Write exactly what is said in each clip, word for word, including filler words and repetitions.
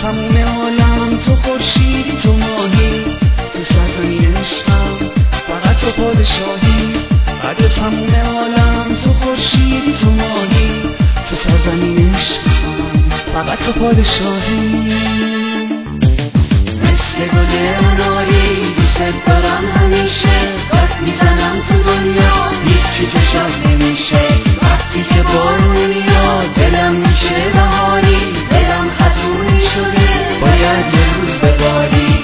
تموم عالم تو خورشیدی تو ماهی، تو سرزمین عشقم فقط تو پادشاهی. بعد تموم عالم تو خورشیدی تو ماهی، تو سرزمین عشقم فقط تو پادشاهی. مثل گل اناری دوست دارم همیشه، دست میزنم تو دنیا هیچی چشم نمیشه. وقتی که بارون میاد دلم میشه بهاری، دلم خزونی شده باید یه روز بباری.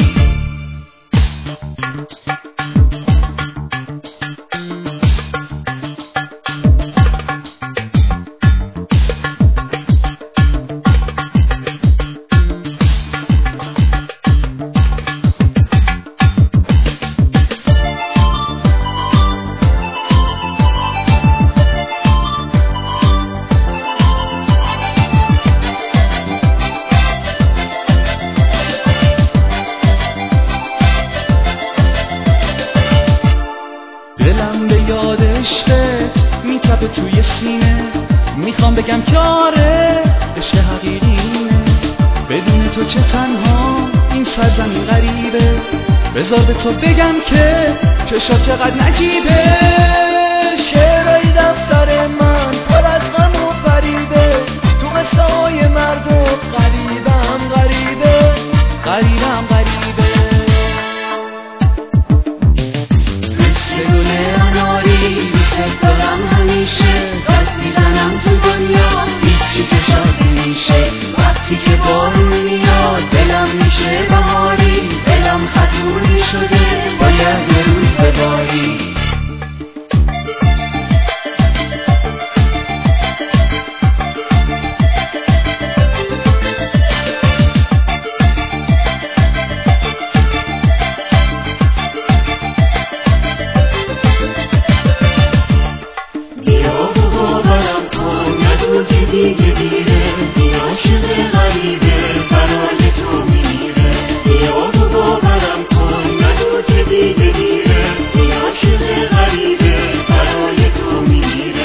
دلم به یاد عشقت میتپه توی سینه، میخوام بگم که آره عشق حقیقینه. بدون تو چه تنها این سرزمین غریبه، بذار به تو بگم که چشات چقدر نجیبه. شعرهای دفتر من پر از غم و فریبه، تو قصه های مردم غریبم غریبه غریبم غریبه. دوست دارم همیشه، دست میزنم تو دنیا هیچی چشم نمیشه. وقتی که بارون میاد دلم میشه بهاری، دلم خزونی شده باید یه روز بباری. دیگه دیره این عاشق غریبه برای تو میمیره. بیا و باورم کن نگو که دیگه دیره این عاشق غریبه برای تو میمیره.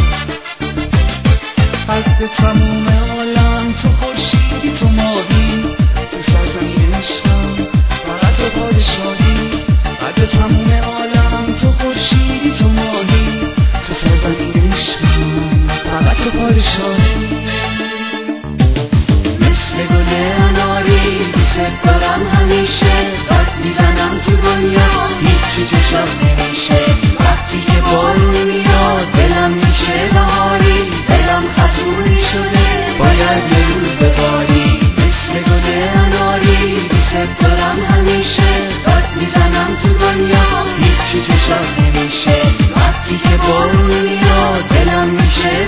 قد تموم عالم تو خورشیدی تو ماهی، تو سرزمین عشقم فقط تو پادشاهی. قد تموم عالم تو خورشیدی تو ماهی، تو سرزمین عشقم فقط تو پادشاهی. مثل گل اناری دوست دارم همیشه، دست میزنم تو دنیا هیچی چشم نمیشه. وقتی که بارون میاد دلم میشه بهاری، دلم خزونی شده باید یه روز بباری. مثل گل اناری دوست دارم همیشه، دست میزنم تو دنیا هیچی چشم نمیشه. وقتی که بارون میاد دلم میشه